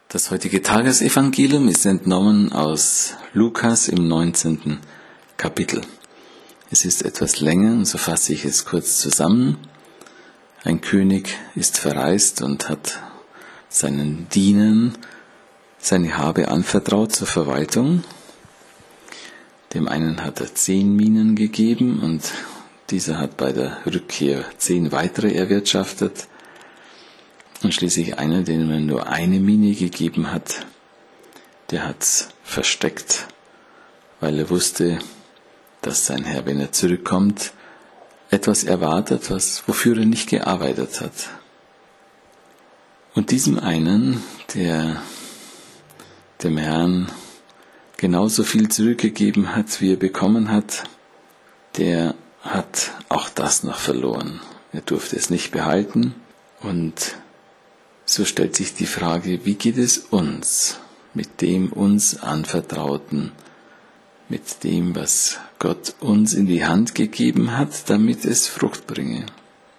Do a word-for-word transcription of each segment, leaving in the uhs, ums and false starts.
Das heutige Tagesevangelium ist entnommen aus Lukas im neunzehnten Kapitel. Es ist etwas länger und so fasse ich es kurz zusammen. Ein König ist verreist und hat seinen Dienern seine Habe anvertraut zur Verwaltung. Dem einen hat er zehn Minen gegeben und dieser hat bei der Rückkehr zehn weitere erwirtschaftet. Und schließlich einer, dem er nur eine Mine gegeben hat, der hat's versteckt, weil er wusste, dass sein Herr, wenn er zurückkommt, etwas erwartet, was, wofür er nicht gearbeitet hat. Und diesem einen, der dem Herrn genauso viel zurückgegeben hat, wie er bekommen hat, der hat auch das noch verloren. Er durfte es nicht behalten und so stellt sich die Frage, wie geht es uns mit dem uns Anvertrauten, mit dem, was Gott uns in die Hand gegeben hat, damit es Frucht bringe.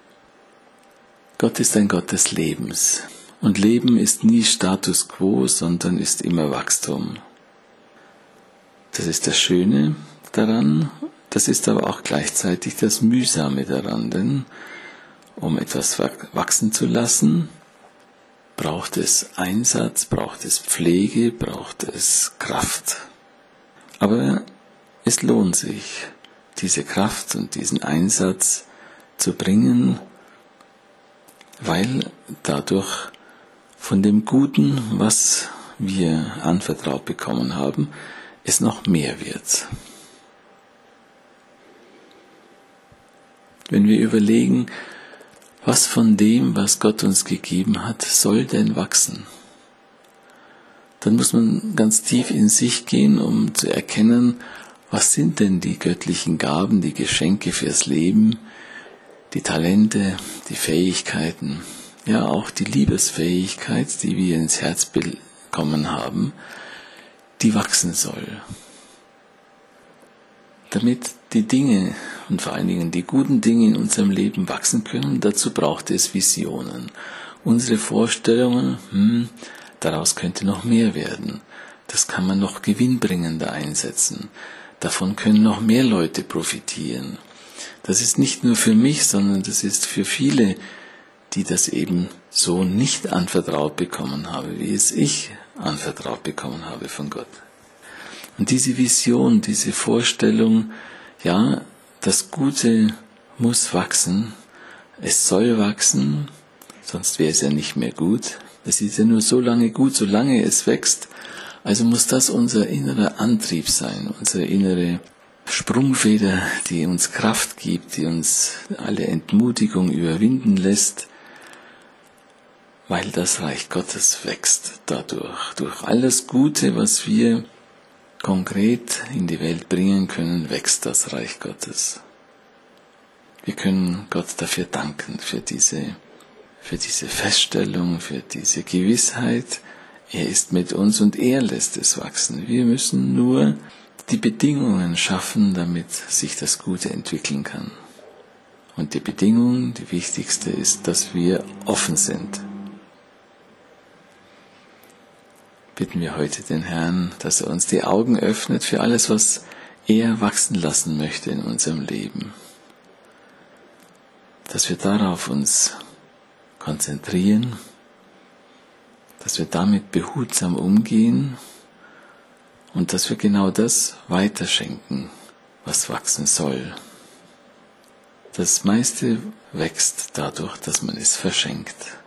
Gott ist ein Gott des Lebens und Leben ist nie Status quo, sondern ist immer Wachstum. Das ist das Schöne daran, das ist aber auch gleichzeitig das Mühsame daran, denn um etwas wachsen zu lassen, braucht es Einsatz, braucht es Pflege, braucht es Kraft. Aber es lohnt sich, diese Kraft und diesen Einsatz zu bringen, weil dadurch von dem Guten, was wir anvertraut bekommen haben, es noch mehr wird. Wenn wir überlegen, was von dem, was Gott uns gegeben hat, soll denn wachsen? Dann muss man ganz tief in sich gehen, um zu erkennen, was sind denn die göttlichen Gaben, die Geschenke fürs Leben, die Talente, die Fähigkeiten, ja auch die Liebesfähigkeit, die wir ins Herz bekommen haben, die wachsen soll. Damit die Dinge und vor allen Dingen die guten Dinge in unserem Leben wachsen können, dazu braucht es Visionen. Unsere Vorstellungen, hm, daraus könnte noch mehr werden. Das kann man noch gewinnbringender einsetzen. Davon können noch mehr Leute profitieren. Das ist nicht nur für mich, sondern das ist für viele, die das eben so nicht anvertraut bekommen haben, wie es ich anvertraut bekommen habe von Gott. Und diese Vision, diese Vorstellung, ja, das Gute muss wachsen, es soll wachsen, sonst wäre es ja nicht mehr gut. Es ist ja nur so lange gut, solange es wächst. Also muss das unser innerer Antrieb sein, unsere innere Sprungfeder, die uns Kraft gibt, die uns alle Entmutigung überwinden lässt, weil das Reich Gottes wächst dadurch. Durch alles Gute, was wir konkret in die Welt bringen können, wächst das Reich Gottes. Wir können Gott dafür danken, für diese, für diese Feststellung, für diese Gewissheit. Er ist mit uns und er lässt es wachsen. Wir müssen nur die Bedingungen schaffen, damit sich das Gute entwickeln kann. Und die Bedingung, die wichtigste ist, dass wir offen sind. Bitten wir heute den Herrn, dass er uns die Augen öffnet für alles, was er wachsen lassen möchte in unserem Leben. Dass wir darauf uns konzentrieren, dass wir damit behutsam umgehen und dass wir genau das weiterschenken, was wachsen soll. Das meiste wächst dadurch, dass man es verschenkt.